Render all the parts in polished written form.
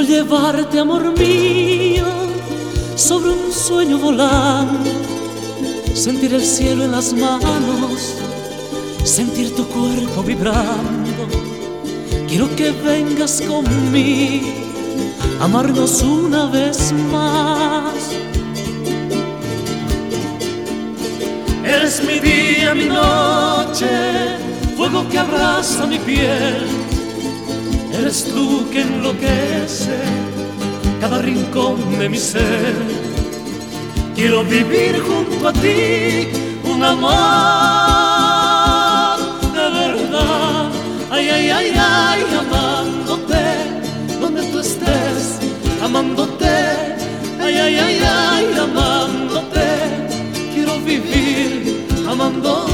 Quiero llevarte, amor mío, sobre un sueño volando, sentir el cielo en las manos, sentir tu cuerpo vibrando. Quiero que vengas conmigo, amarnos una vez más. Eres mi día, mi noche, fuego que abraza mi piel. Eres tú que enloquece cada rincón de mi ser. Quiero vivir junto a ti un amor de verdad. Ay, ay, ay, ay, amándote donde tú estés, amándote. Ay, ay, ay, ay, amándote. Quiero vivir amándote.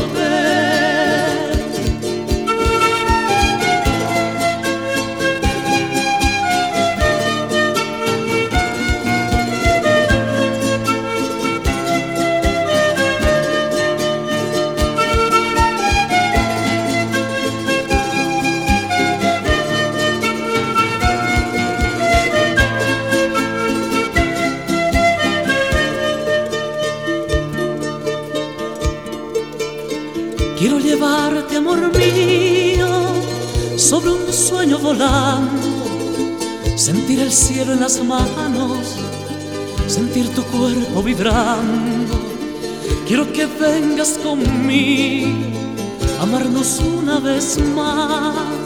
Quiero llevarte, amor mío, sobre un sueño volando, sentir el cielo en las manos, sentir tu cuerpo vibrando. Quiero que vengas conmigo, amarnos una vez más.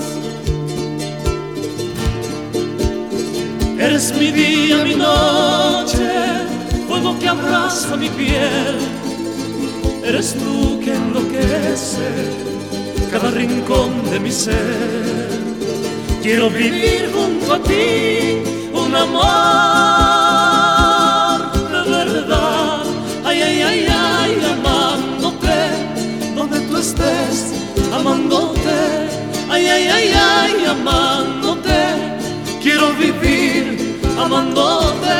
Eres mi día, mi noche, fuego que abraza mi piel. Eres tú que enloquece cada rincón de mi ser. Quiero vivir junto a ti un amor de verdad. Ay, ay, ay, ay, amándote donde tú estés, amándote. Ay, ay, ay, ay, amándote. Quiero vivir amándote.